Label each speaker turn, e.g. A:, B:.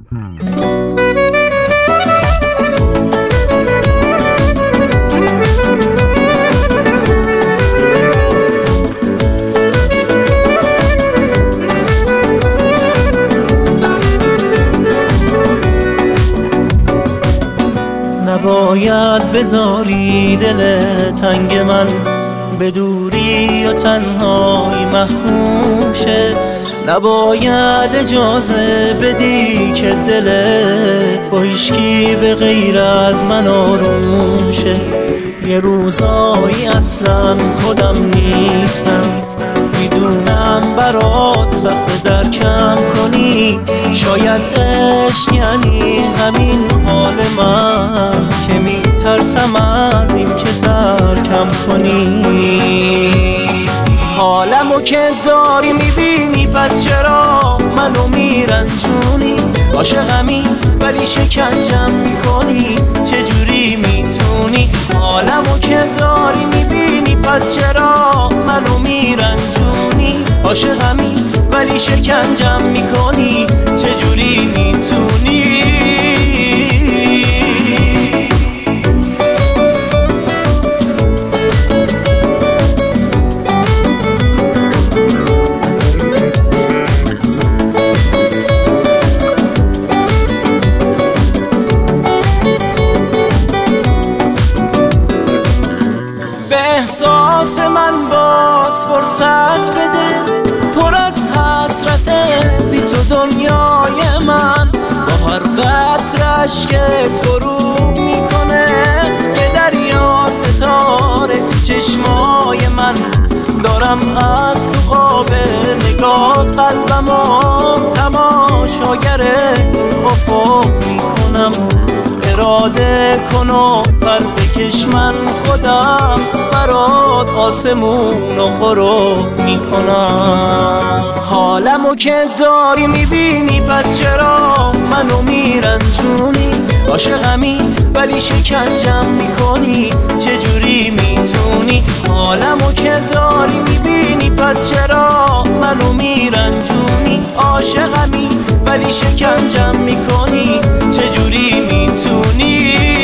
A: نباید بذاری دل تنگ من به دوری و تنهایی محکوم شه، نباید اجازه بدی که دلت با هیچکی به غیر از من آروم شه. یه روزایی اصلا خودم نیستم، میدونم برات سخت درکم کنی، شاید عشق یعنی همین حال من که میترسم از این که ترکم کنی. حالمو که داری میبینی پس چرا منو میرنجونی؟ عاشقمی ولی شکنجم میکنی، چجوری میتونی؟ حالمو که داری میبینی پس چرا منو میرنجونی؟ عاشقمی ولی شکنجم میکنی، چجوری میتونی؟ احساس من باز فرصت بده، پر از حسرته بی تو دنیای من با هر قطره اشکت غروب میکنه. یه دریا ستاره تو چشمای من، دارم از تو قاب نگات قلبمو تماشاگر اون افق میکنم. اراده کن و پر بکش، من خودم برات آسمون و غروب میکنم. حالمو که داری میبینی پس چرا منو میرنجونی؟ عاشقمی ولی شکنجم میکنی، چجوری میتونی؟ حالمو که داری میبینی پس چرا منو میرنجونی؟ عاشقمی ولی شکنجم میکنی، چجوری میتونی؟